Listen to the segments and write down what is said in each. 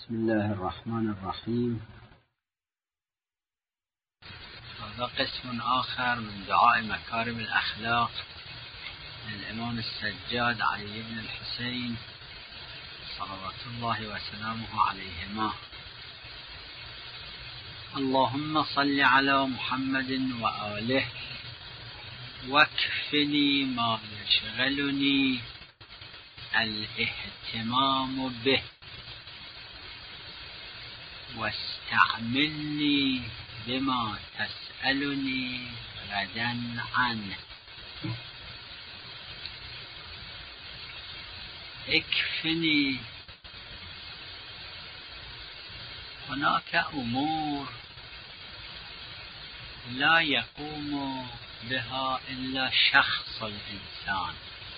بسم الله الرحمن الرحيم. هذا قسم آخر من دعاء مكارم الأخلاق للإمام السجاد علي بن الحسين صلوات الله وسلامه عليهما. اللهم صل على محمد وآله واكفني ما يشغلني الاهتمام به واستعملني بما تسألني غدا عنه. اكفني، هناك أمور لا يقوم بها إلا شخص الإنسان.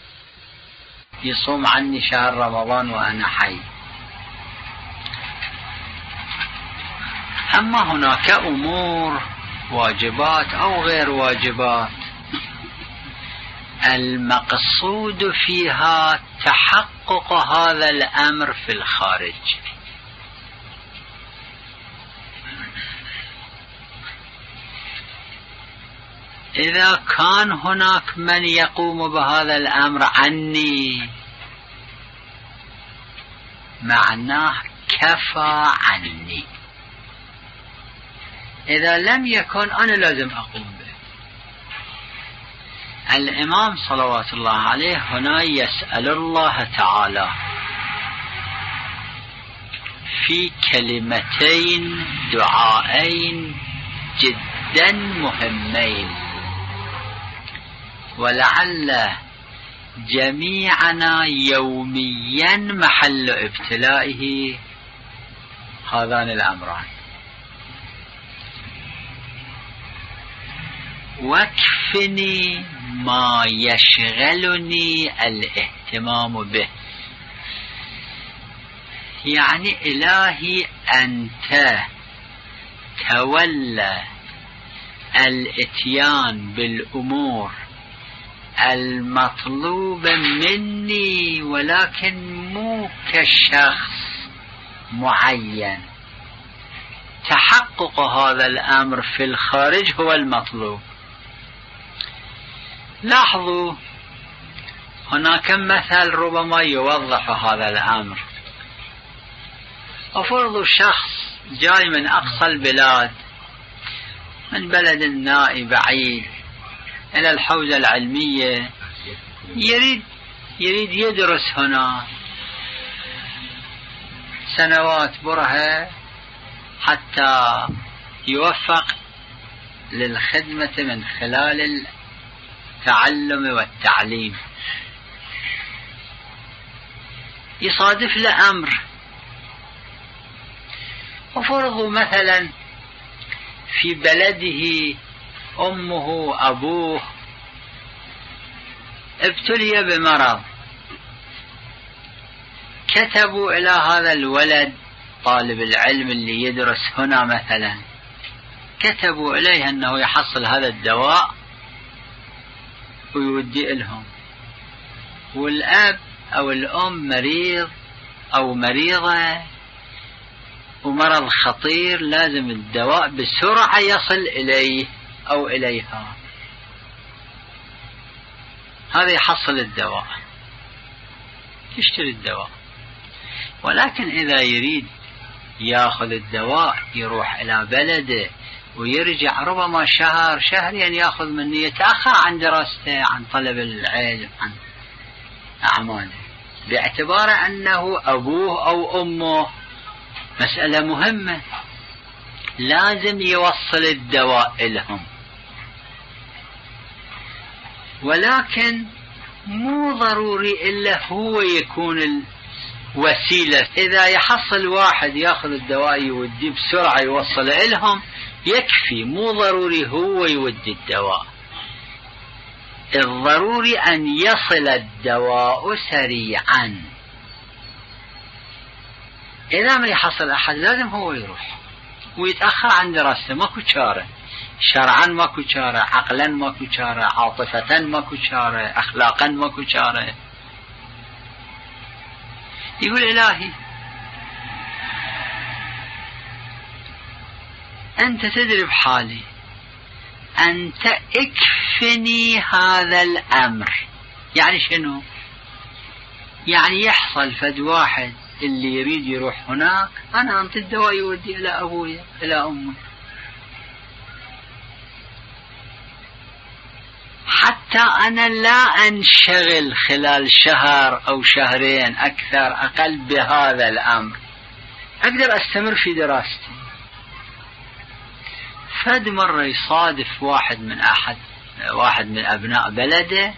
يصوم عني شهر رمضان وأنا حي، أما هناك أمور واجبات أو غير واجبات المقصود فيها تحقق هذا الأمر في الخارج. إذا كان هناك من يقوم بهذا الأمر عني معناه كفى عني. إذا لم يكن أنا لازم أقوم به. الإمام صلوات الله عليه هنا يسأل الله تعالى في كلمتين دعائين جدا مهمين، ولعل جميعنا يوميا محل ابتلائه هذان الأمران. واكفني ما يشغلني الاهتمام به، يعني إلهي أنت تولى الاتيان بالأمور المطلوبة مني، ولكن مو كشخص معين. تحقق هذا الأمر في الخارج هو المطلوب. لاحظوا هناك مثل ربما يوضح هذا الأمر. أفرض شخص جاي من أقصى البلاد، من بلد نائي بعيد إلى الحوزة العلمية، يريد يدرس هنا سنوات برهة حتى يوفق للخدمة من خلال التعلم والتعليم. يصادف له أمر، وفرضوا مثلا في بلده أمه أبوه ابتلي بمرض، كتبوا إلى هذا الولد طالب العلم اللي يدرس هنا مثلا، كتبوا إليه أنه يحصل هذا الدواء ويودي لهم، والأب أو الأم مريض أو مريضة ومرض خطير، لازم الدواء بسرعة يصل إليه أو إليها. هذا يحصل الدواء، يشتري الدواء. ولكن إذا يريد يأخذ الدواء يروح إلى بلده ويرجع ربما شهرين يأخذ منه، يتأخر عن دراسته، عن طلب العلم، عن أعماله، باعتبار أنه أبوه أو أمه. مسألة مهمة، لازم يوصل الدواء لهم، ولكن مو ضروري إلا هو يكون الوسيلة. إذا يحصل واحد يأخذ الدواء يوديه بسرعة يوصل لهم يكفي، مو ضروري هو يودي الدواء. الضروري أن يصل الدواء سريعا. إذا ما يحصل أحد لازم هو يروح ويتأخر عن دراسته، ماكو چاره، شرعا ماكو چاره، عقلا ماكو چاره، عاطفة ماكو چاره، أخلاقا ماكو چاره. يقول إلهي أنت تدري بحالي، أنت اكفني هذا الأمر. يعني شنو؟ يعني يحصل فد واحد اللي يريد يروح هناك، أنا أنت الدواء يودي إلى أبويا إلى أمي، حتى أنا لا أنشغل خلال شهر أو شهرين أكثر أقل بهذا الأمر، أقدر أستمر في دراستي. فد مرة يصادف واحد من أبناء بلده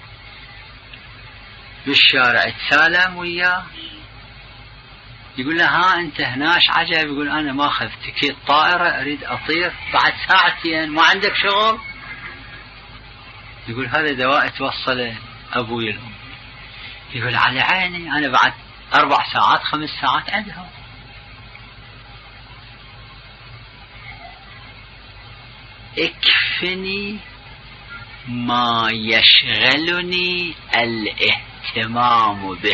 بالشارع، يتسالم وياه، يقول له ها أنت هناش عجب؟ يقول أنا ما أخذ تكيت طائرة أريد أطير بعد ساعتين، ما عندك شغل؟ يقول هذا دواء توصله أبوي الأم. يقول على عيني، أنا بعد 4 ساعات 5 ساعات عندهم. اكفني ما يشغلني الاهتمام به.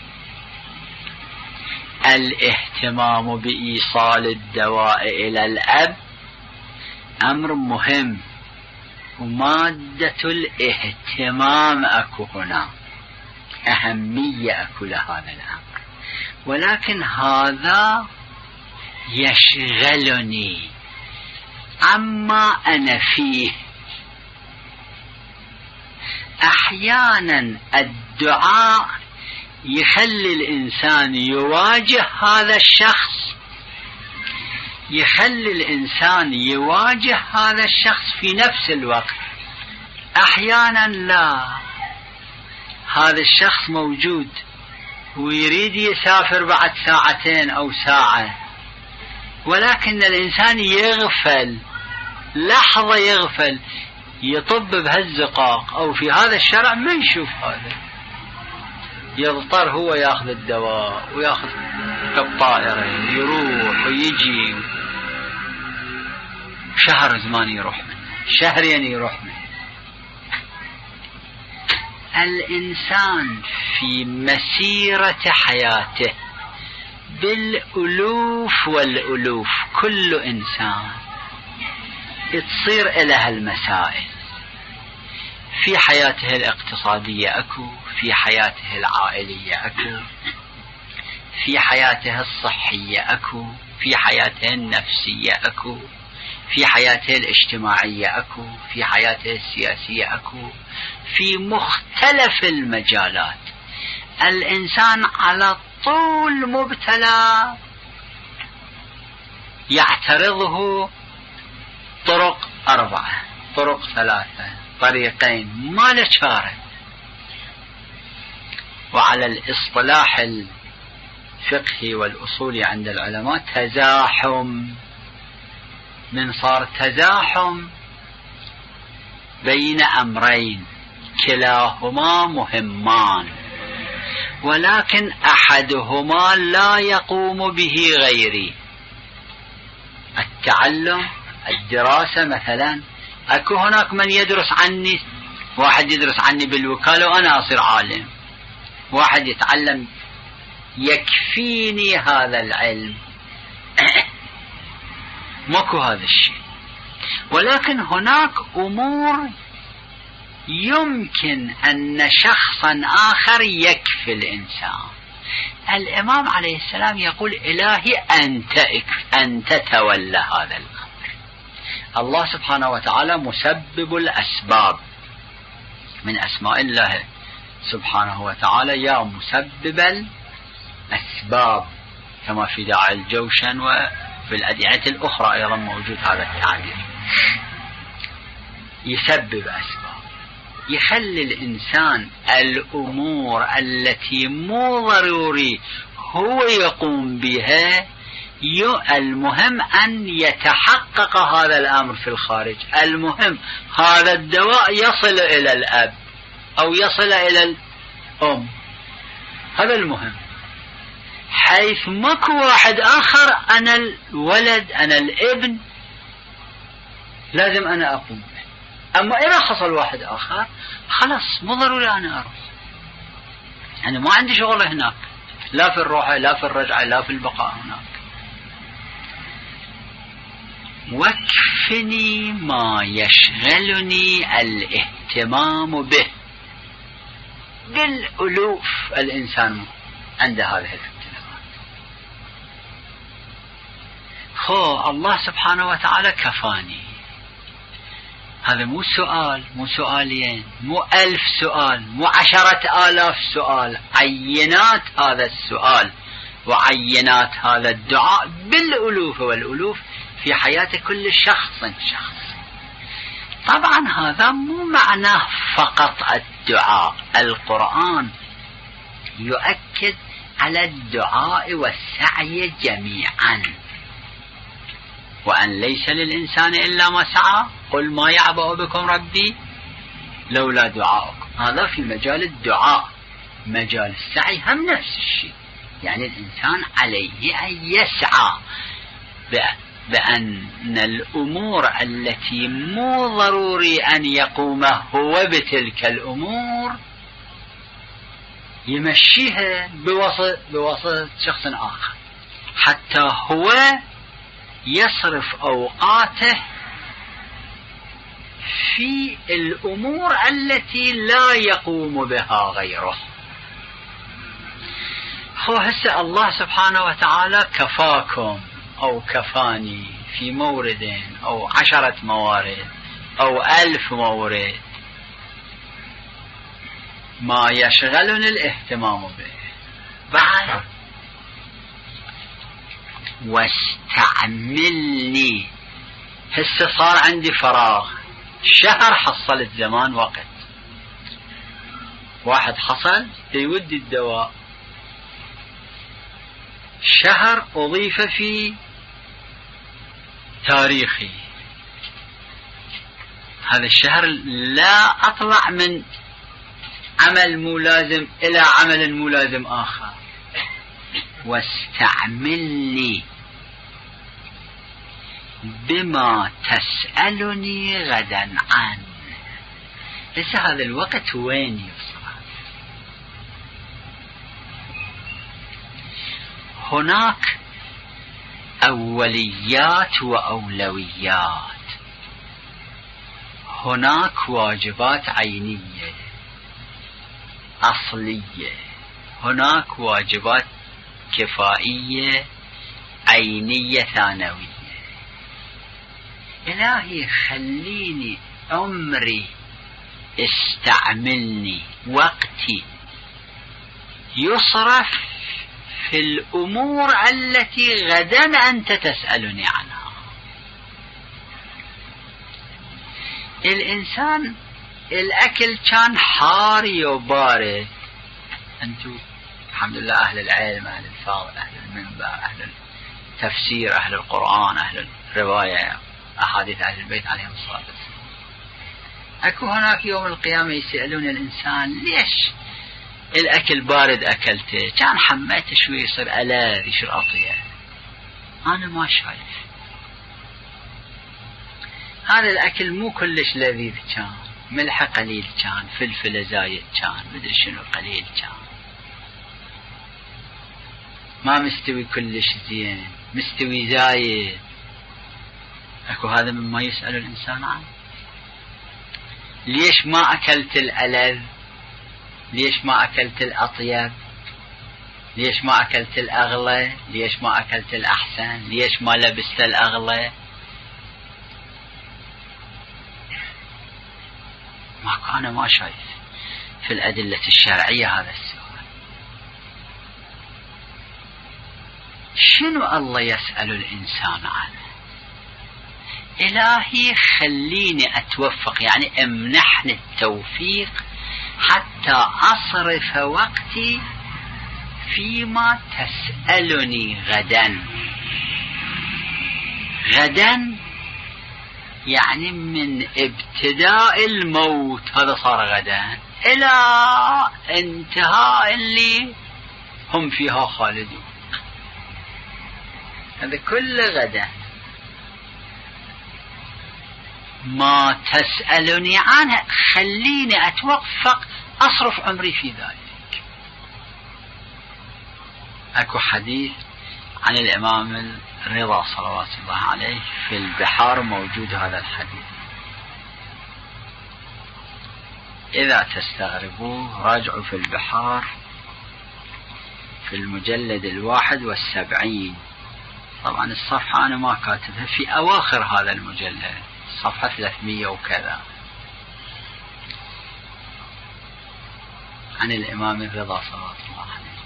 الاهتمام بإيصال الدواء إلى الأب أمر مهم، ومادة الاهتمام أكو هنا، أهمية أكو لهذا الأمر، ولكن هذا يشغلني عما أنا فيه. أحيانا الدعاء يخلي الإنسان يواجه هذا الشخص، يخلي الإنسان يواجه هذا الشخص في نفس الوقت. أحيانا لا، هذا الشخص موجود ويريد يسافر بعد 2 أو ساعة، ولكن الإنسان يغفل لحظة، يغفل يطب بهالزقاق أو في هذا الشارع ما يشوف هذا، يضطر هو ياخذ الدواء وياخذ الطائرة يروح ويجي، شهر زمان يروح منه، شهرين يروح منه. الإنسان في مسيرة حياته بالألوف والألوف، كل إنسان تصير إلى هالمسائل في حياته الاقتصادية أكو، في حياته العائلية أكو، في حياته الصحية أكو، في حياته النفسية أكو، في حياته الاجتماعية أكو، في حياته السياسية أكو، في مختلف المجالات. الإنسان على طول مبتلى، يعترضه طرق 4، طرق 3، طريقين، ما له چاره. وعلى الاصطلاح الفقهي والأصولي عند العلماء تزاحم، من صار تزاحم بين أمرين كلاهما مهمان، ولكن أحدهما لا يقوم به غيري. التعلم، الدراسة مثلا، أكو هناك من يدرس عني، واحد يدرس عني بالوكالة وأنا أصير عالم، واحد يتعلم يكفيني هذا العلم ماكو هذا الشيء. ولكن هناك أمور يمكن أن شخصا آخر يكفي الإنسان. الإمام عليه السلام يقول إلهي أنت تولى هذا الأمر. الله سبحانه وتعالى مسبب الأسباب، من أسماء الله سبحانه وتعالى يا مسبب الأسباب، كما في داعي الجوشن وفي الأدعية الأخرى أيضا موجود هذا التعبير. يسبب أسباب، يخلي الإنسان الأمور التي مو ضروري هو يقوم بها، المهم أن يتحقق هذا الأمر في الخارج. المهم هذا الدواء يصل إلى الأب أو يصل إلى الأم، هذا المهم، حيث ماكو واحد آخر، أنا الولد أنا الابن لازم أنا أقوم به. أما إذا حصل واحد آخر خلاص مو ضروري أنا أروح، أنا ما عندي شغل هناك، لا في الروحة لا في الرجعة لا في البقاء هناك. واكفني ما يشغلني الاهتمام به. بالألوف الإنسان عند هذه الاهتمامات. الله سبحانه وتعالى كفاني. هذا مو سؤال، مو سؤالين، مو 1000 سؤال، مو 10,000 سؤال. عينات هذا السؤال وعينات هذا الدعاء بالألوف والألوف في حياة كل شخص. طبعا هذا مو معناه فقط الدعاء. القرآن يؤكد على الدعاء والسعي جميعا. وأن ليس للإنسان إلا ما سعى، قل ما يعبأ بكم ربي لولا دعاؤكم. هذا في مجال الدعاء. مجال السعي هم نفس الشيء، يعني الإنسان عليه أن يسعى بأن الأمور التي مو ضروري أن يقوم هو بتلك الأمور يمشيها بواسطة شخص آخر، حتى هو يصرف أوقاته في الأمور التي لا يقوم بها غيره. هسه الله سبحانه وتعالى كفاكم أو كفاني في مورد أو 10 موارد أو 1000 مورد، ما يشغلني الاهتمام به. بعد واستعملني. هسه صار عندي فراغ، شهر حصلت زمان وقت، واحد حصل يودي الدواء، شهر أضيف في تاريخي. هذا الشهر لا أطلع من عمل ملازم إلى عمل ملازم آخر. واستعملني بما تسألني غدا عنه. ليس هذا الوقت وين يصل؟ هناك أوليات وأولويات. هناك واجبات عينية أصلية، هناك واجبات كفائية عينية ثانوية. إلهي خليني عمري، استعملني وقتي يصرف في الأمور التي غدا أنت تسألني عنها. الإنسان الأكل كان حاري وبارد، أنتم الحمد لله أهل العلم، أهل الفاضل، أهل المنبر، أهل التفسير، أهل القرآن، أهل الرواية، أحاديث أهل البيت عليهم الصلاة والسلام. أكو هناك يوم القيامة يسألون الإنسان ليش الأكل بارد أكلته، كان حميته شوي يصير ألاذ يصير أطيب. أنا ما شايف هذا الأكل مو كلش لذيذ، كان ملح قليل، كان فلفل زايد، كان مدري شنو قليل، كان ما مستوي كلش زين، مستوي زايد. أكو هذا مما يسأل الإنسان عنه. ليش ما أكلت الألذ؟ ليش ما أكلت الأطيب؟ ليش ما أكلت الأغلى؟ ليش ما أكلت الأحسن؟ ليش ما لبست الأغلى؟ أنا ما شايف في الأدلة الشرعية هذا السؤال. شنو الله يسأل الإنسان عنه؟ إلهي خليني أتوفق، يعني امنحني التوفيق حتى أصرف وقتي فيما تسألني غدا. غدا يعني من ابتداء الموت، هذا صار غدا، إلى انتهاء اللي هم فيها خالدون، هذا كل غدا. ما تسألني عنه خليني أتوفق أصرف عمري في ذلك. أكو حديث عن الإمام رضا صلوات الله عليه في البحار موجود هذا الحديث. إذا تستغربوا راجعوا في البحار في المجلد 71. طبعا الصفحة أنا ما كاتبها، في أواخر هذا المجلد صفحة 300 وكذا، عن الإمام الرضا صلوات الله عليه: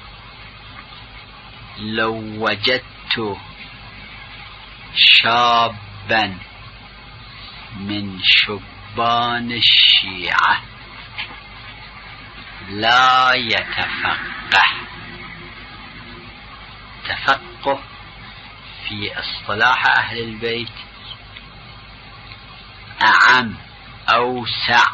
لو وجدت شابا من شبان الشيعة لا يتفقه، تفقه في اصطلاح أهل البيت أعم، أوسع،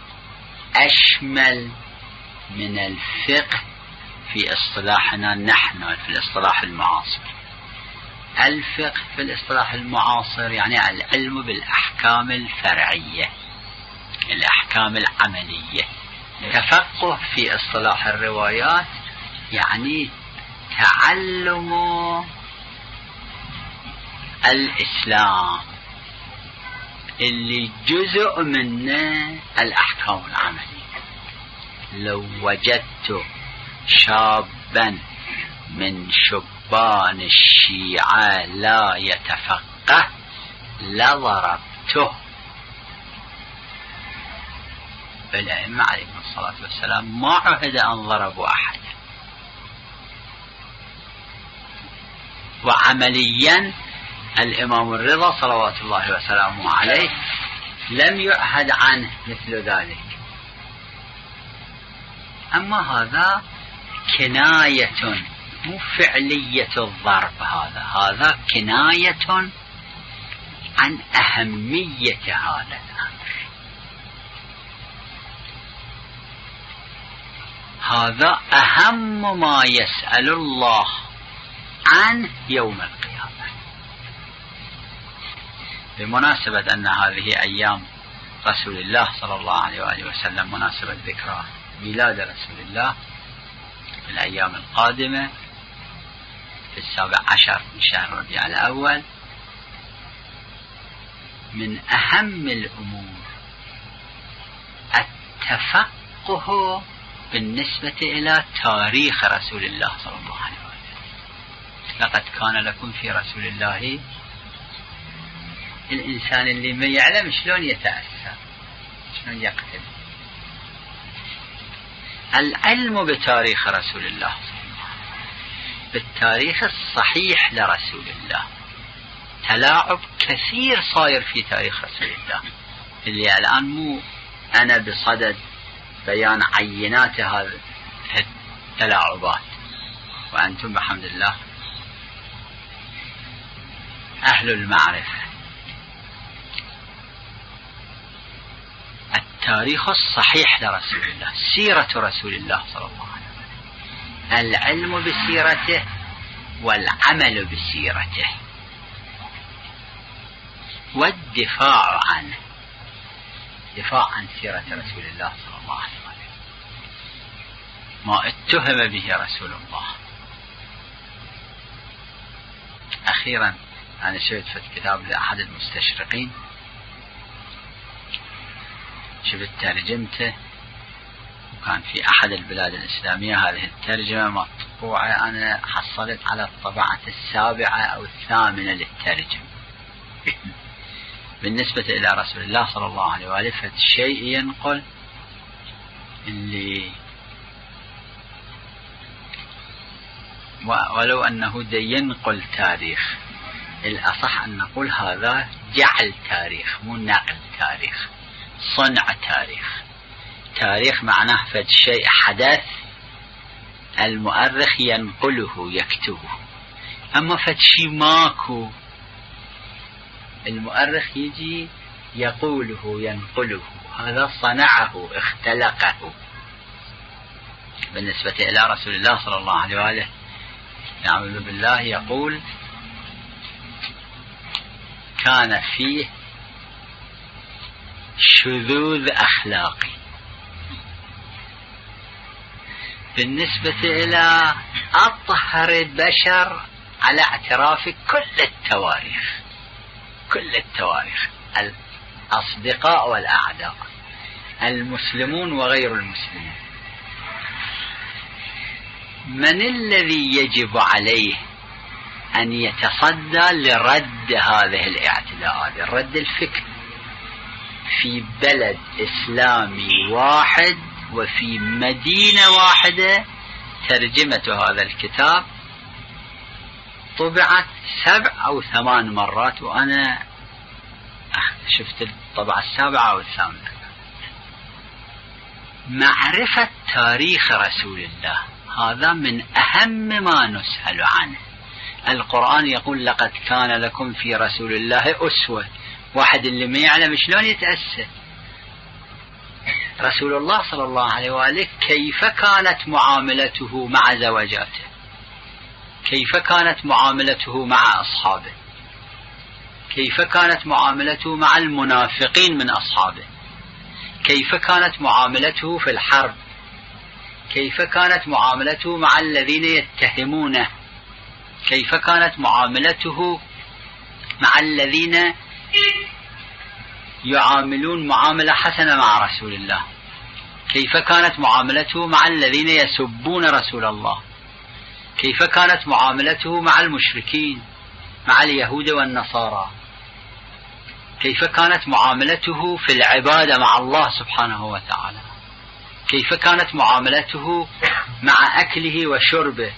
أشمل من الفقه في اصطلاحنا نحن في الاصطلاح المعاصر. الفقه في الاصطلاح المعاصر يعني العلم بالأحكام الفرعية، الأحكام العملية. تفقه في اصطلاح الروايات يعني تعلم الإسلام اللي جزء منه الأحكام العملية. لو وجدت شابا من شبان الشيعة لا يتفقه لضربته. الأئمة عليهم الصلاة والسلام ما عهد أن ضربوا أحد، وعمليا الإمام الرضا صلوات الله وسلامه عليه لم يعهد عنه مثل ذلك. أما هذا كناية مو فعلية الضرب، هذا كناية عن أهمية هذا الأمر. هذا أهم ما يسأل الله عنه يوم القيامة. بمناسبة أن هذه أيام رسول الله صلى الله عليه وآله وسلم، مناسبة ذكرى ميلاد رسول الله في الأيام القادمة في 17 من شهر ربيع الأول، من أهم الأمور التفقه بالنسبة إلى تاريخ رسول الله صلى الله عليه وسلم. لقد كان لكم في رسول الله، الإنسان اللي ما يعلم شلون يتأثر، شلون يقتل. العلم بتاريخ رسول الله صلى الله عليه وسلم، بالتاريخ الصحيح لرسول الله. تلاعب كثير صاير في تاريخ رسول الله، اللي الآن مو أنا بصدد بيان عينات هذه التلاعبات، وأنتم بحمد الله أهل المعرفة. التاريخ الصحيح لرسول الله، سيرة رسول الله صلى الله عليه وسلم، العلم بسيرته والعمل بسيرته والدفاع عنه، دفاع عن سيرة رسول الله صلى الله عليه وسلم، ما اتهم به رسول الله. أخيرا أنا شفت في كتاب لأحد المستشرقين، شفت ترجمته، وكان في أحد البلاد الإسلامية هذه الترجمة مطبوعة. أنا حصلت على الطبعة 7 أو 8 للترجمة. بالنسبة إلى رسول الله صلى الله عليه وآله فالشيء ينقل اللي ولو أنه ينقل تاريخ، الأصح أن نقول هذا جعل تاريخ مو نقل تاريخ، صنع تاريخ. تاريخ معناه فد شيء حدث المؤرخ ينقله يكتبه، أما فد شيء ماكو المؤرخ يجي يقوله ينقله، هذا صنعه اختلقه. بالنسبة إلى رسول الله صلى الله عليه وآله نعوذ بالله يقول كان فيه شذوذ أخلاقي. بالنسبة إلى أطهر البشر على اعتراف كل التواريخ، الأصدقاء والأعداء، المسلمون وغير المسلمين. من الذي يجب عليه أن يتصدى لرد هذه الاعتداءات، الرد الفكري، في بلد إسلامي واحد وفي مدينة واحدة؟ ترجمة هذا الكتاب طبعت 7 أو 8 مرات، وأنا شفت الطبعة 7 أو 8. معرفة تاريخ رسول الله هذا من أهم ما نسأل عنه. القرآن يقول لقد كان لكم في رسول الله أسوة. واحد اللي ما يعلم شلون يتأسى؟ رسول الله صلى الله عليه وآله كيف كانت معاملته مع زوجاته، كيف كانت معاملته مع أصحابه، كيف كانت معاملته مع المنافقين من أصحابه، كيف كانت معاملته في الحرب، كيف كانت معاملته مع الذين يتهمونه، كيف كانت معاملته مع الذين يعاملون معاملة حسنة مع رسول الله، كيف كانت معاملته مع الذين يسبون رسول الله، كيف كانت معاملته مع المشركين، مع اليهود والنصارى، كيف كانت معاملته في العبادة مع الله سبحانه وتعالى، كيف كانت معاملته مع أكله وشربه.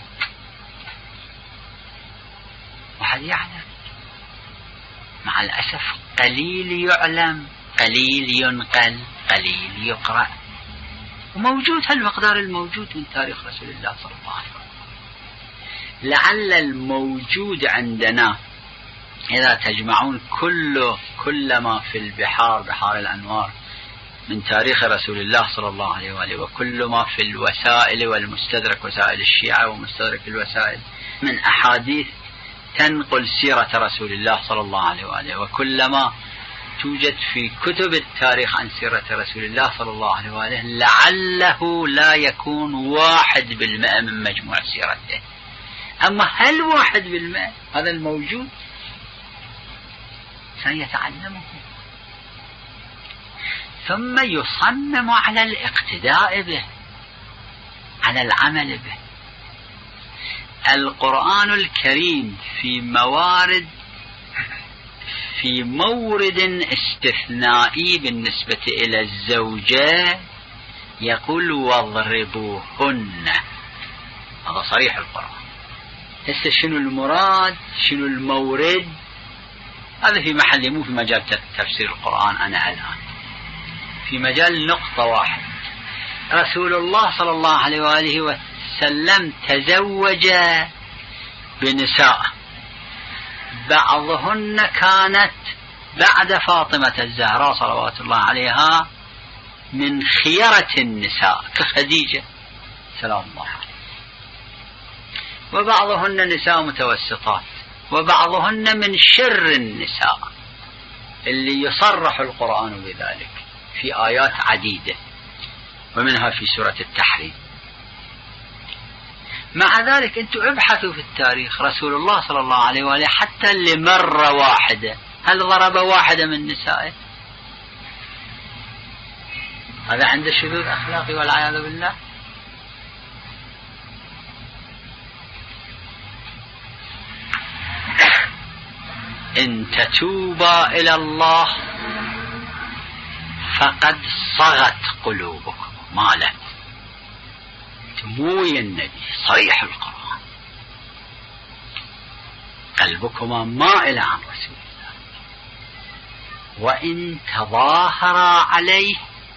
واحد يعلم، مع الأسف قليل يعلم، قليل ينقل، قليل يقرأ، وموجود هالمقدار الموجود من تاريخ رسول الله صلى الله عليه وسلم. لعل الموجود عندنا إذا تجمعون كل ما في البحار، بحار الأنوار، من تاريخ رسول الله صلى الله عليه وآله، وكل ما في الوسائل والمستدرك، وسائل الشيعة ومستدرك الوسائل، من أحاديث تنقل سيرة رسول الله صلى الله عليه وآله، وكلما توجد في كتب التاريخ عن سيرة رسول الله صلى الله عليه وآله، لعله لا يكون 1% من مجموع سيرته. أما هل 1% هذا الموجود سيتعلمه، ثم يصمم على الاقتداء به، على العمل به. القرآن الكريم في مورد استثنائي بالنسبة إلى الزوجة يقول واضربوهن. هذا صريح القرآن. هسه شنو المراد، شنو المورد، هذا في محل، مو في مجال تفسير القرآن. أنا الآن في مجال نقطة واحد. رسول الله صلى الله عليه وآله وسلم تزوج بنساء، بعضهن كانت بعد فاطمة الزهراء صلوات الله عليها من خيرة النساء كخديجة سلام الله عليها، وبعضهن نساء متوسطات، وبعضهن من شر النساء اللي يصرح القرآن بذلك في آيات عديدة، ومنها في سورة التحريم. مع ذلك أنتم ابحثوا في التاريخ، رسول الله صلى الله عليه وآله حتى لمرة واحدة هل ضرب واحدة من نسائه؟ هذا عنده شذوذ أخلاقي والعياذ بالله. إن تتوبا إلى الله فقد صغت قلوبكم. مالت تموي النبي صريح القرآن، قلبكما مائل عن رسول الله. وإن تظاهر عليه،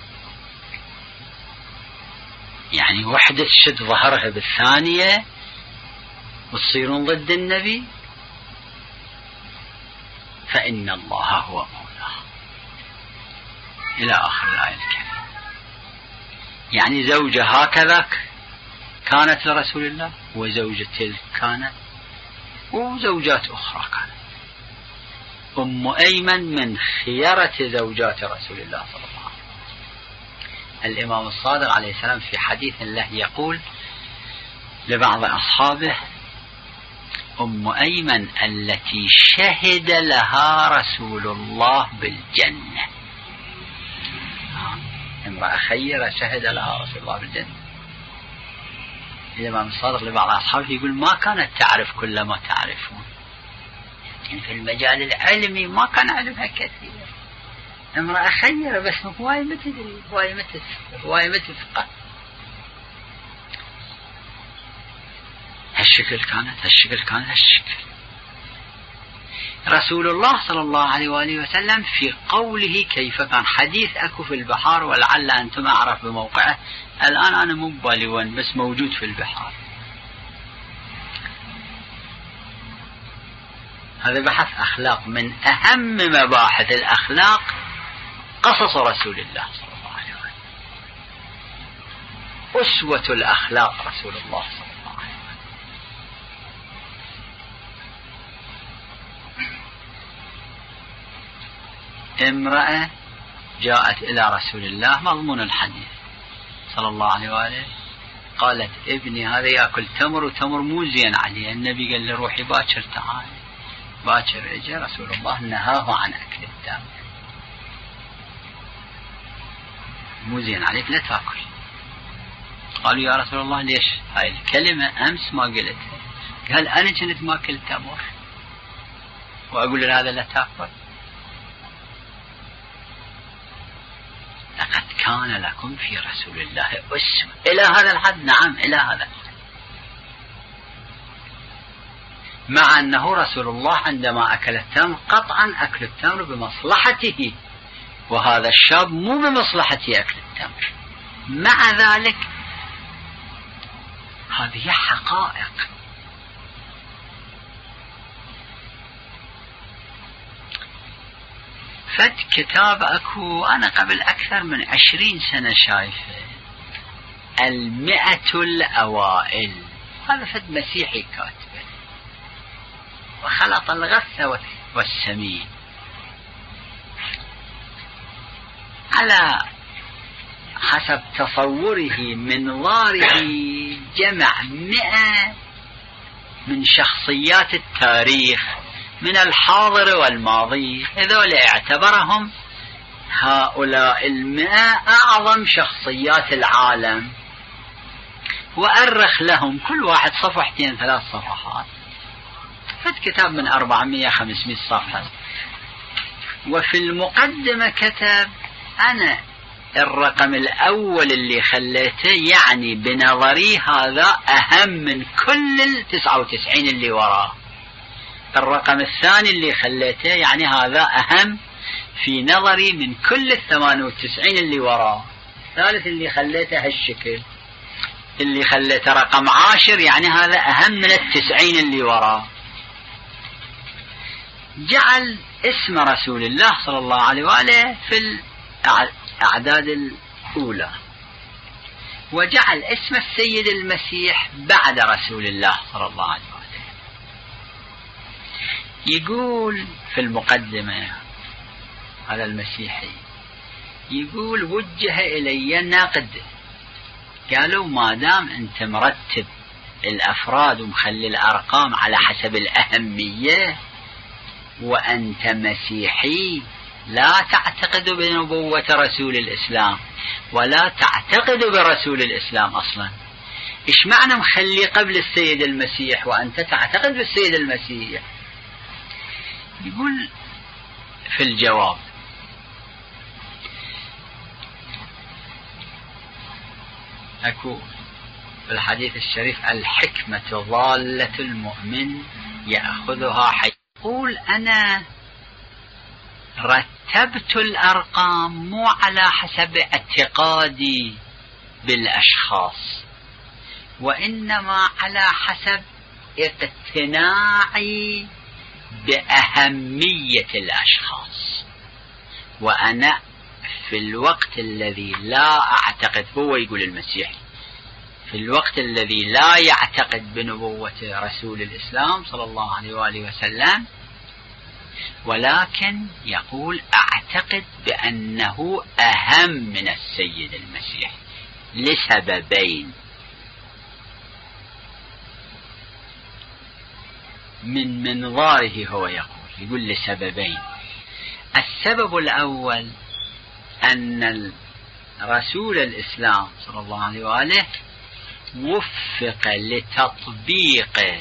يعني وحدة تشد ظهرها بالثانية وتصيرون ضد النبي، فإن الله هو مولاه، إلى آخر الآية الكريمة. يعني زوجة هكذا كانت لرسول الله، وزوجة تلك كانت، وزوجات أخرى كانت. أم أيمن من خيرة زوجات رسول الله صلى الله عليه وسلم. الإمام الصادق عليه السلام في حديث له يقول لبعض أصحابه: أم أيمن التي شهد لها رسول الله بالجنة، امرأة خيرة شهد لها رسول الله بالجنة. الإمام الصادق لبعض أصحابه يقول ما كانت تعرف كل ما تعرفون، يعني في المجال العلمي ما كان علمها كثير، امرأة خيرة بس هواي ما تدري، هواي ما تفقه. هالشكل كانت. رسول الله صلى الله عليه وآله وسلم في قوله كيف كان حديث أكو في البحار ولعل أنتم أعرف بموقعه، الآن أنا مو ببالي وين بس موجود في البحار. هذا بحث أخلاق، من أهم مباحث الأخلاق قصص رسول الله صلى الله عليه وسلم، أسوة الأخلاق رسول الله صلى الله عليه وسلم. امرأة جاءت إلى رسول الله مضمون الحديث صلى الله عليه وآله، قالت ابني هذا يأكل تمر وتمر مو زين عليه، النبي قال له روحي باكر تعال. باكر اجى رسول الله نهاه عن أكل التمر، مو زين عليك لا تأكل. قالوا يا رسول الله ليش هاي الكلمة أمس ما قلتها؟ قال أنا كنت ما أكل تمر وأقول لهذا لا تأكل. لقد كان لكم في رسول الله أسوة إلى هذا الحد. نعم إلى هذا الحد، مع أنه رسول الله عندما أكل التمر قطعا أكل التمر بمصلحته، وهذا الشاب مو بمصلحته أكل التمر. مع ذلك هذه حقائق. فد كتاب أكو أنا قبل أكثر من 20 سنة شايفه، 100 الأوائل، هذا فد مسيحي كاتبه، وخلط الغث والسمين على حسب تصوره منظاره، جمع 100 من شخصيات التاريخ من الحاضر والماضي، هذول اعتبرهم هؤلاء 100 أعظم شخصيات العالم، وأرخ لهم كل واحد صفحتين 3 صفحات، فد كتاب من 400-500 صفحة. وفي المقدمة كتب أنا الرقم الأول اللي خليته يعني بنظري هذا أهم من كل 99 اللي وراه، الرقم الثاني اللي خليته يعني هذا أهم في نظري من كل 98 اللي وراه، الثالث اللي خليته هالشكل اللي خليته رقم 10 يعني هذا أهم من 90 اللي وراه. جعل اسم رسول الله صلى الله عليه وآله في الأعداد الأولى، وجعل اسم السيد المسيح بعد رسول الله صلى الله عليه وآله. يقول في المقدمة هذا المسيحي، يقول وجه إلي نقد، قالوا ما دام أنت مرتب الأفراد ومخلي الأرقام على حسب الأهمية وأنت مسيحي لا تعتقد بنبوة رسول الإسلام ولا تعتقد برسول الإسلام أصلا، إيش معنى مخلي قبل السيد المسيح وأنت تعتقد بالسيد المسيح؟ يقول في الجواب أكو في الحديث الشريف الحكمة ضالة المؤمن يأخذها حي. يقول أنا رتبت الأرقام مو على حسب اعتقادي بالأشخاص، وإنما على حسب اقتناعي بأهمية الأشخاص. وأنا في الوقت الذي لا أعتقد، هو يقول المسيح في الوقت الذي لا يعتقد بنبوة رسول الإسلام صلى الله عليه وآله وسلم، ولكن يقول أعتقد بأنه أهم من السيد المسيح لسببين. من منظاره هو يقول لسببين. السبب الأول أن رسول الإسلام صلى الله عليه وآله وفق لتطبيق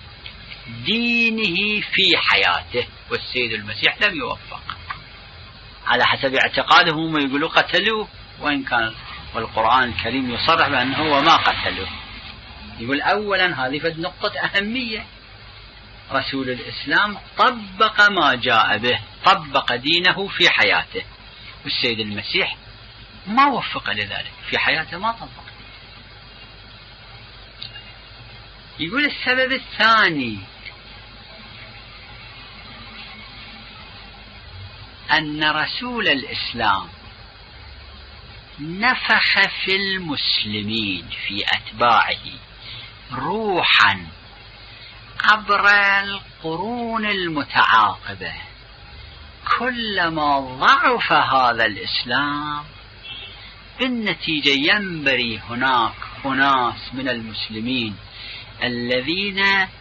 دينه في حياته، والسيد المسيح لم يوفق. على حسب اعتقادهم هم يقولوا قتلوه، وإن كان والقرآن الكريم يصرح بأنه هو ما قتلوه. يقول أولا هذه فد نقطة أهمية، رسول الإسلام طبق ما جاء به، طبق دينه في حياته، والسيد المسيح ما وفق لذلك في حياته، ما طبق. يقول السبب الثاني أن رسول الإسلام نفخ في المسلمين في أتباعه روحا عبر القرون المتعاقبة. كلما ضعف هذا الإسلام بالنتيجة ينبري هناك أناس من المسلمين الذين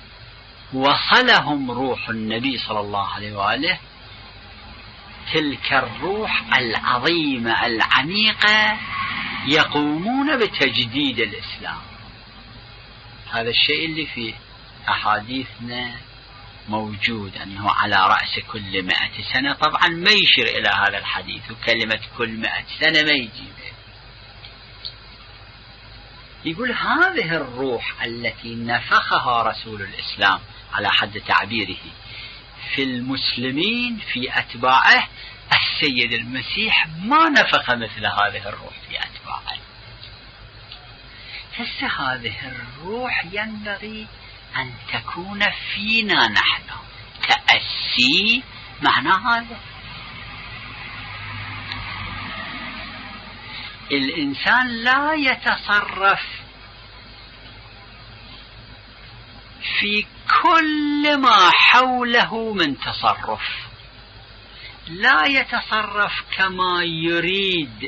وصلهم روح النبي صلى الله عليه وآله، تلك الروح العظيمة العميقة، يقومون بتجديد الإسلام. هذا الشيء اللي في أحاديثنا موجود، أنه على رأس كل 100 سنة. طبعا ما يشير إلى هذا الحديث، وكلمة كل 100 سنة ما يجيبه. يقول هذه الروح التي نفخها رسول الإسلام على حد تعبيره في المسلمين في أتباعه، السيد المسيح ما نفخ مثل هذه الروح في أتباعه. هذه الروح ينبغي أن تكون فينا نحن. تأسي معنى هذا. الإنسان لا يتصرف في كل ما حوله من تصرف، لا يتصرف كما يريد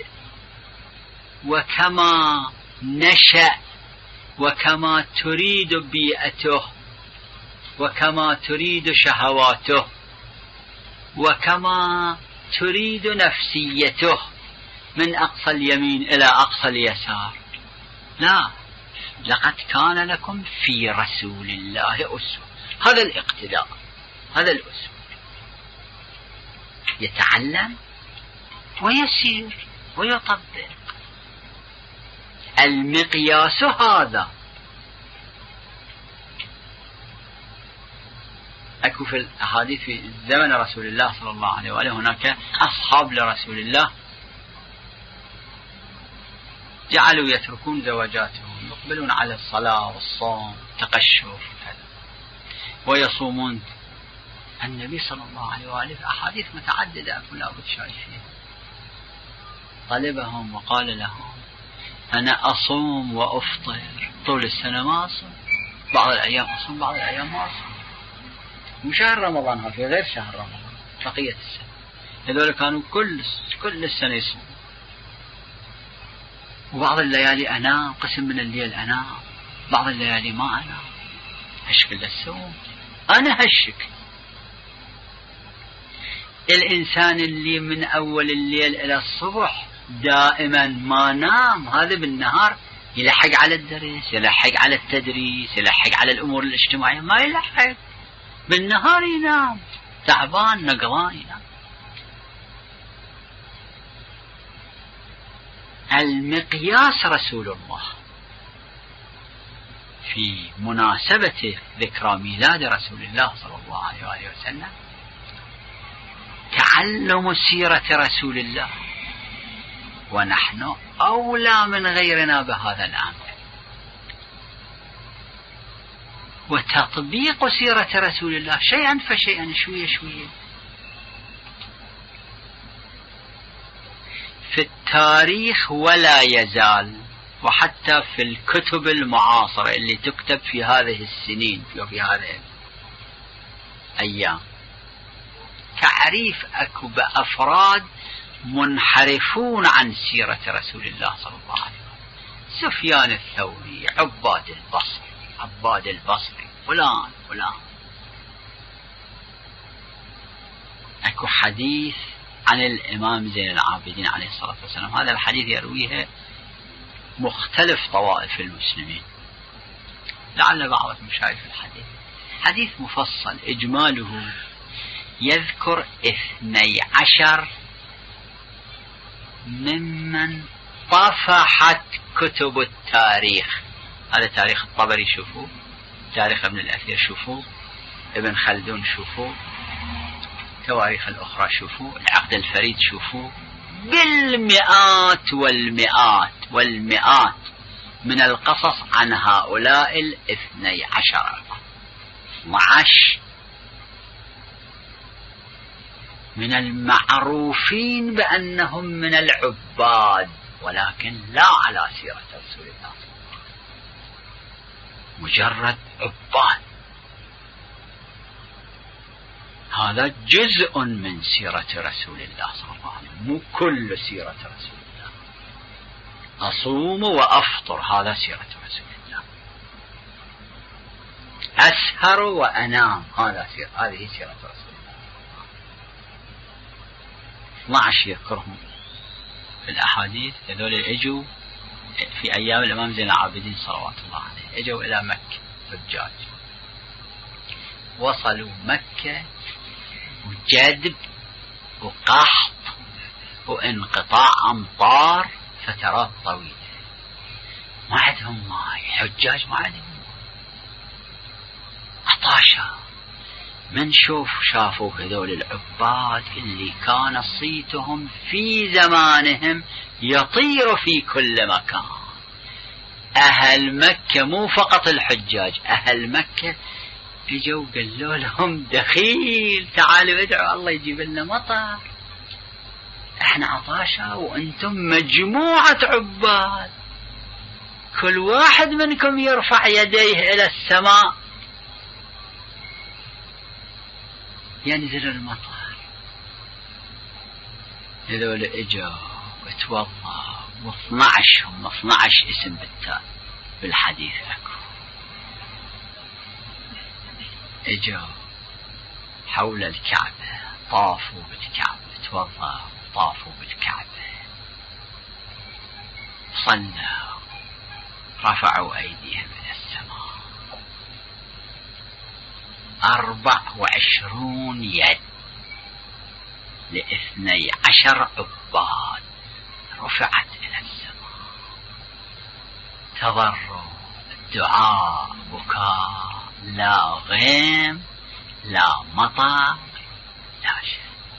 وكما نشأ وكما تريد بيئته وكما تريد شهواته وكما تريد نفسيته من أقصى اليمين إلى أقصى اليسار. لا، لقد كان لكم في رسول الله أسوة. هذا الاقتداء، هذا الأسوة. يتعلم ويسير ويطبق. المقياس هذا. أكو في الأحاديث في زمن رسول الله صلى الله عليه وآله هناك أصحاب لرسول الله جعلوا يتركون زوجاتهم، يقبلون على الصلاة والصوم تقشف ويصومون. النبي صلى الله عليه وآله في أحاديث متعددة أكو لابد شايفين، طلبهم وقال لهم أنا أصوم وأفطر طول السنة، ما أصوم، بعض الأيام أصوم بعض الأيام ما أصوم. وشهر رمضان في غير شهر رمضان بقية السنة. هذول كانوا كل السنة يصوم. وبعض الليالي أنام، قسم من الليل أنام، بعض الليالي ما أنام، هشكل السوم. أنا هشك. الإنسان اللي من أول الليل إلى الصبح دائما ما نام، هذا بالنهار يلحق على الدرس، يلحق على التدريس، يلحق على الأمور الاجتماعية، ما يلحق. بالنهار ينام تعبان نقضان ينام. المقياس رسول الله في مناسبة ذكرى ميلاد رسول الله صلى الله عليه وآله وسلم تعلم سيرة رسول الله، ونحن أولى من غيرنا بهذا الأمر. وتطبيق سيرة رسول الله شيئا فشيئا، شوية شوية. في التاريخ ولا يزال، وحتى في الكتب المعاصرة اللي تكتب في هذه السنين وفي هذه الأيام، تعريف أكو بأفراد منحرفون عن سيرة رسول الله صلى الله عليه وسلم. سفيان الثوري، عباد البصري، فلان. اكو حديث عن الإمام زين العابدين عليه الصلاة والسلام، هذا الحديث يرويه مختلف طوائف المسلمين، لعل بعضكم شايف الحديث، حديث مفصل إجماله يذكر 12 ممن طفحت كتب التاريخ. هذا تاريخ الطبري شوفوا، تاريخ ابن الأثير شوفوا، ابن خلدون شوفوا، تواريخ الأخرى شوفوا، العقد الفريد شوفوا، بالمئات والمئات والمئات من القصص عن هؤلاء 12 من المعروفين بأنهم من العباد، ولكن لا على سيرة رسول الله، مجرد عباد. هذا جزء من سيرة رسول الله صلى الله عليه وسلم، مو كل سيرة رسول الله. أصوم وأفطر هذا سيرة رسول الله، أسهر وأنام هذه سيرة رسول الله. 12 يذكرهم في الأحاديث، هذول اجوا في أيام الإمام زين العابدين صلوات الله عليه، اجوا إلى مكة حجاج، وصلوا مكة وجدب وقحط وانقطاع أمطار فترات طويلة، ما عندهم ماء، حجاج ما عندهم عطاشا. من شافوا هذول العباد اللي كان صيتهم في زمانهم يطير في كل مكان. أهل مكة مو فقط الحجاج، أهل مكة اجوا قالوا لهم دخيل تعالوا ادعوا الله يجيب لنا مطر، احنا عطاشا وانتم مجموعة عباد، كل واحد منكم يرفع يديه الى السماء ينزل المطر. هذول اجوا وتوضوا، و12 اسم بالحديث اكو، اجوا حول الكعبة، طافوا بالكعبة، توضوا طافوا بالكعبة، صلوا، رفعوا أيديهم إلى السماء، 24 يد ل12 عباد رفعت إلى السماء، تضرع، دعاء، بكاء، لا غيم لا مطر لا شيء،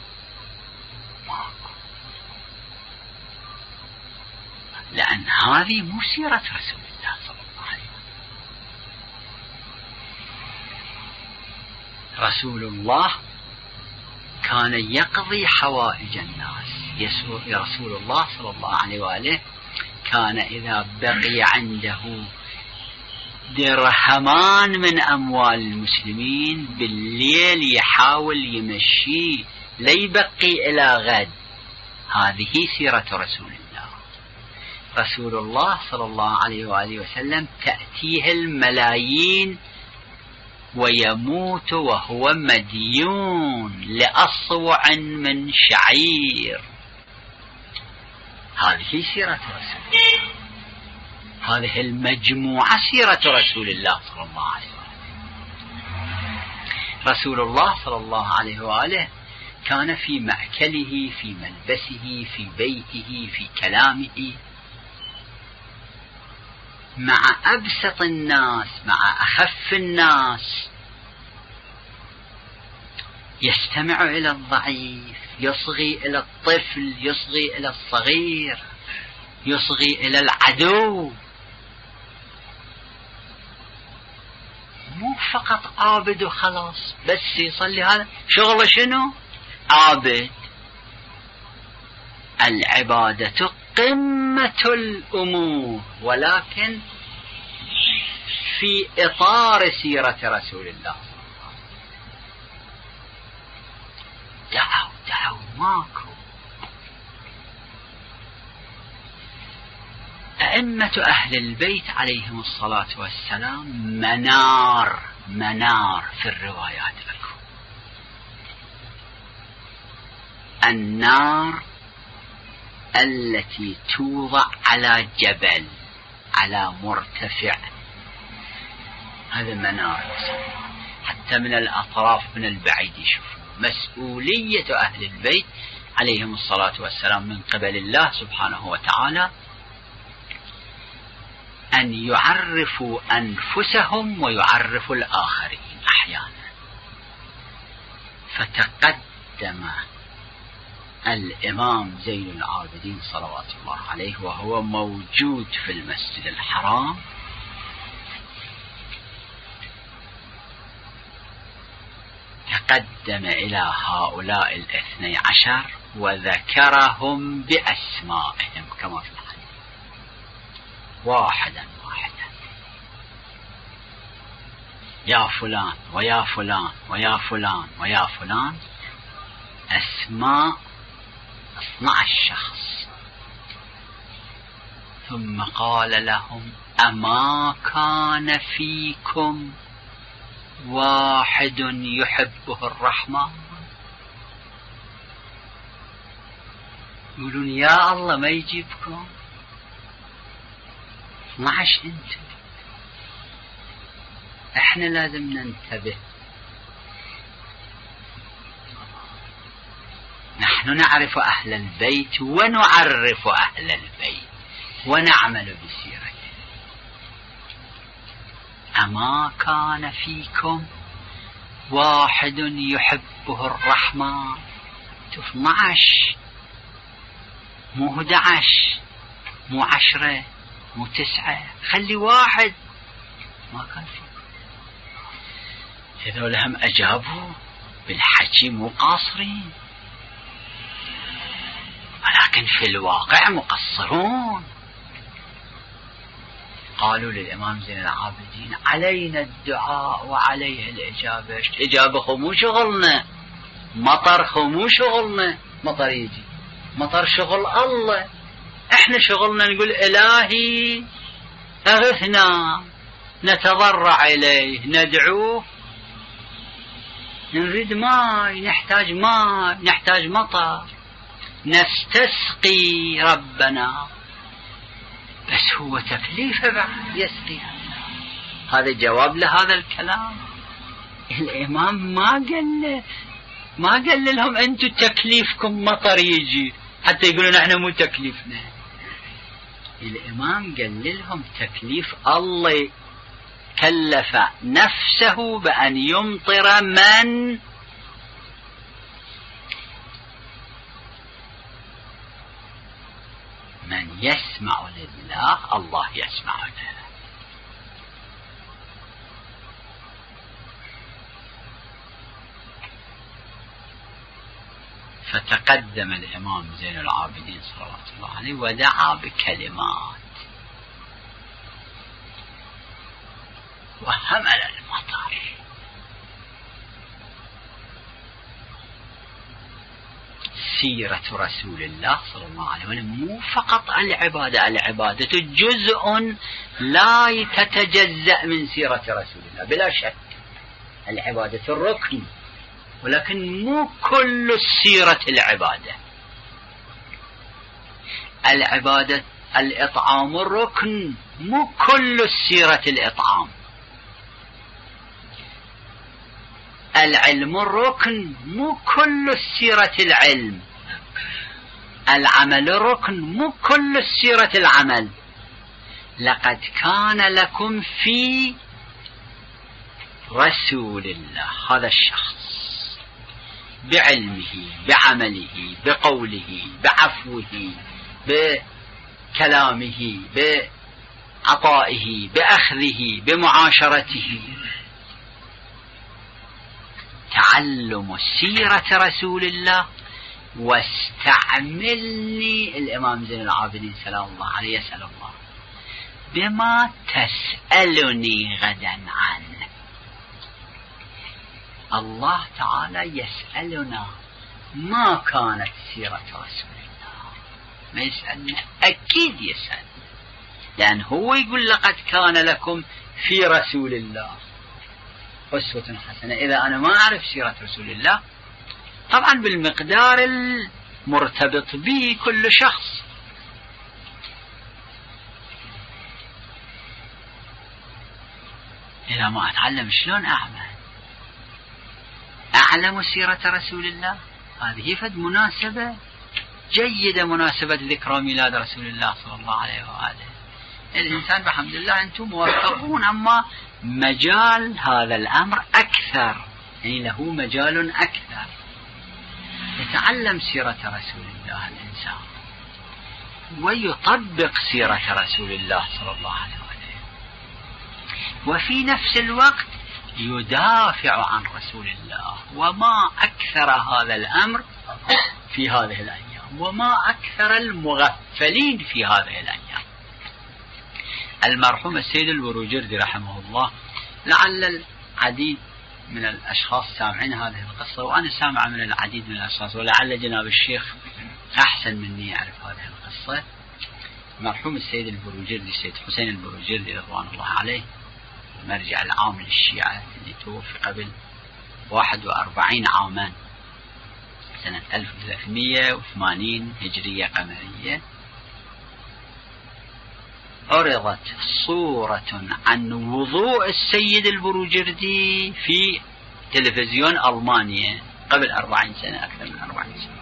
ماكو. لأن هذه مو سيرة رسول الله صلى الله عليه وسلم. رسول الله كان يقضي حوائج الناس. رسول الله صلى الله عليه وآله كان إذا بقي عنده درهمان من أموال المسلمين بالليل يحاول يمشيه ليبقي إلى غد. هذه سيرة رسول الله. رسول الله صلى الله عليه وآله وسلم تأتيه الملايين ويموت وهو مديون لأصوع من شعير. هذه سيرة رسول الله. هذه المجموعة سيرة رسول الله صلى الله عليه وآله. رسول الله صلى الله عليه وآله كان في مأكله، في ملبسه، في بيته، في كلامه مع أبسط الناس، مع أخف الناس، يستمع إلى الضعيف، يصغي إلى الطفل، يصغي إلى الصغير، يصغي إلى العدو. مو فقط عابد وخلاص بس يصلي، هذا شغله شنو؟ عابد. العبادة قمة الأمور، ولكن في إطار سيرة رسول الله. دعوا ماكو. أئمة أهل البيت عليهم الصلاة والسلام منار في الروايات لكم. النار التي توضع على جبل، على مرتفع، هذا منار، حتى من الأطراف من البعيد يشوفون. مسؤولية أهل البيت عليهم الصلاة والسلام من قبل الله سبحانه وتعالى أن يعرفوا أنفسهم ويعرفوا الآخرين أحيانا. فتقدم الإمام زين العابدين صلوات الله عليه وهو موجود في المسجد الحرام، تقدم إلى هؤلاء 12 وذكرهم بأسمائهم كما في الحديث، واحدا واحدا، يا فلان ويا فلان ويا فلان ويا فلان، أسماء 12 شخص. ثم قال لهم: أما كان فيكم واحد يحبه الرحمن؟ يقولون يا الله ما يجيبكم 12 انتم. احنا لازم ننتبه، نحن نعرف أهل البيت ونعرف أهل البيت ونعمل بسيرته. أما كان فيكم واحد يحبه الرحمن، 12 مو 11 مو 10 مو 9، خلي واحد. ما كان فيكم. هذول هم أجابوا بالحكي مو قاصرين، ولكن في الواقع مقصرون. قالوا للإمام زين العابدين: علينا الدعاء وعليه الإجابة. إجابة مو شغلنا، مطر مو شغلنا، مطر يجي، مطر شغل الله. احنا شغلنا نقول إلهي أغثنا، نتضرع إليه، ندعوه، نريد ماء، نحتاج ماء، نحتاج مطر، نستسقي ربنا، بس هو تكليفه بعد يسقي. هذا جواب لهذا الكلام. الإمام ما قال لهم أنتم تكليفكم مطر يجي حتى يقولون احنا مو تكليفنا. الإمام قال لهم تكليف الله، كلف نفسه بأن يمطر من يسمع لله الله يسمع له. فتقدم الإمام زين العابدين صلوات الله عليه ودعا بكلمات وحمل المطر. سيرة رسول الله صلى الله عليه وسلم مو فقط العبادة، العبادة جزء لا تتجزأ من سيرة رسول الله بلا شك، العبادة الركن، ولكن مو كل السيرة العبادة. العبادة الإطعام الركن، مو كل السيرة الإطعام. العلم الركن، مو كل السيرة العلم. العمل الركن، مو كل السيرة العمل. لقد كان لكم في رسول الله، هذا الشخص بعلمه بعمله بقوله بعفوه بكلامه بعطائه بأخذه بمعاشرته، تعلم سيرة رسول الله. واستعملني الإمام زين العابدين سلام الله عليه يسأل الله بما تسألني غدا عنه. الله تعالى يسألنا ما كانت سيرة رسول الله، ما يسألنا، أكيد يسأل، لأن هو يقول لقد كان لكم في رسول الله أسوة حسنة. إذا أنا ما أعرف سيرة رسول الله طبعا بالمقدار المرتبط به كل شخص. إذا ما أتعلم شلون أعلم سيرة رسول الله؟ هذه فد مناسبة جيدة، مناسبة ذكرى ميلاد رسول الله صلى الله عليه وآله. الإنسان بحمد الله أنتم موفقون، أما مجال هذا الأمر أكثر، يعني له مجال أكثر. يتعلم سيرة رسول الله الإنسان ويطبق سيرة رسول الله صلى الله عليه وآله، وفي نفس الوقت يدافع عن رسول الله. وما أكثر هذا الأمر في هذه الأيام، وما أكثر المغفلين في هذه الأيام. المرحوم السيد البروجردي رحمه الله، لعل العديد من الأشخاص سامعين هذه القصة، وأنا سامع من العديد من الأشخاص، ولعل جناب الشيخ أحسن مني يعرف هذه القصة. المرحوم السيد البروجردي، السيد حسين البروجردي رضوان الله عليه، المرجع العام للشيعة، اللي توفي قبل 41 عاما سنة 1380 هجرية قمرية. عرضت صورة عن وضوء السيد البروجردي في تلفزيون ألمانيا قبل 40 سنة، أكثر من 40 سنة.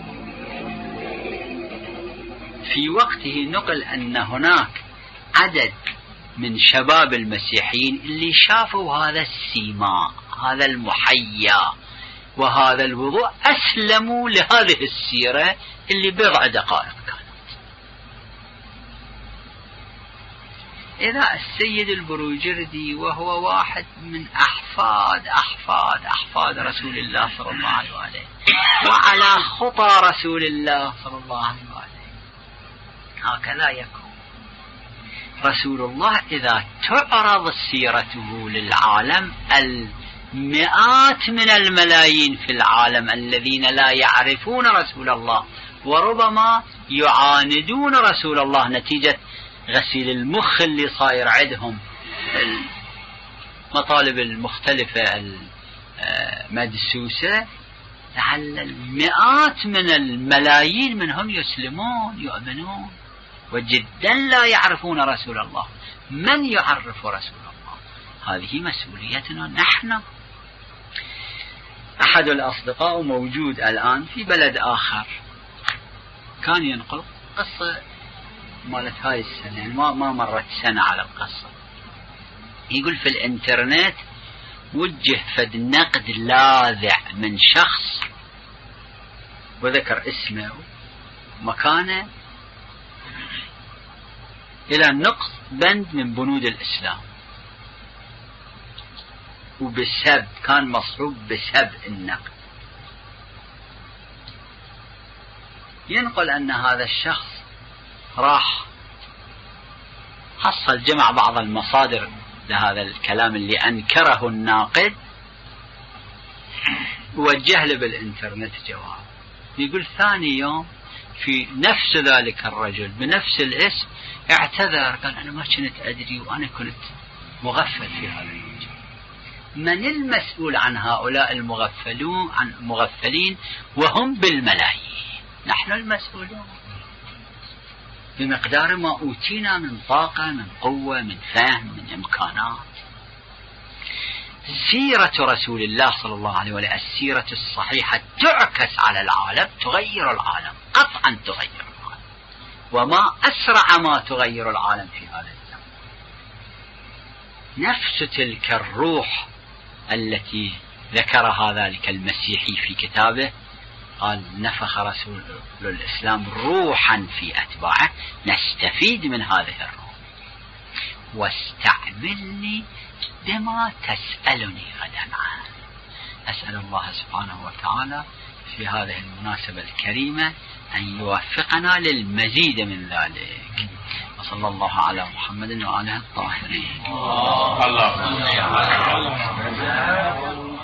في وقته نقل أن هناك عدد من شباب المسيحيين اللي شافوا هذا السيماء، هذا المحيا وهذا الوضوء، أسلموا لهذه السيرة اللي بضع دقائق كانت. إذا السيد البروجردي وهو واحد من أحفاد رسول الله صلى الله عليه وآله، وعلى خطى رسول الله صلى الله عليه وآله، هكذا يكون رسول الله. إذا تعرض سيرته للعالم، المئات من الملايين في العالم الذين لا يعرفون رسول الله وربما يعاندون رسول الله نتيجة غسيل المخ اللي صاير عندهم، المطالب المختلفة المدسوسة، لعل المئات من الملايين منهم يسلمون يؤمنون وجدا لا يعرفون رسول الله. من يعرف رسول الله؟ هذه مسؤوليتنا نحن. أحد الأصدقاء موجود الآن في بلد آخر، كان ينقل قصة مالت هاي السنة، يعني ما مرت سنة على القصة. يقول في الانترنت وجه فد نقد لاذع من شخص، وذكر اسمه ومكانه، إلى نقص بند من بنود الإسلام، وبسب كان مصحوب بسب النقد. ينقل أن هذا الشخص راح حصل جمع بعض المصادر لهذا الكلام اللي أنكره الناقد، ووجه له بالإنترنت جواب. يقول ثاني يوم في نفس ذلك الرجل بنفس الاسم اعتذر، قال أنا ما كنت أدري وأنا كنت مغفل في هذا الموضوع. من المسؤول عن هؤلاء المغفلين وهم بالملايين؟ نحن المسؤولون بمقدار ما أوتينا من طاقة، من قوة، من فهم، من إمكانات. سيرة رسول الله صلى الله عليه وسلم السيرة الصحيحة تعكس على العالم، تغير العالم، قطعا تغير العالم، وما أسرع ما تغير العالم في هذا الزمن. نفس تلك الروح التي ذكرها ذلك المسيحي في كتابه، قال نفخ رسول الإسلام روحا في أتباعه، نستفيد من هذه الروح. واستعملني بما تسألني غدا عنه. أسأل الله سبحانه وتعالى في هذه المناسبة الكريمة أن يوفقنا للمزيد من ذلك. وصلى الله على محمد وآله الطاهرين.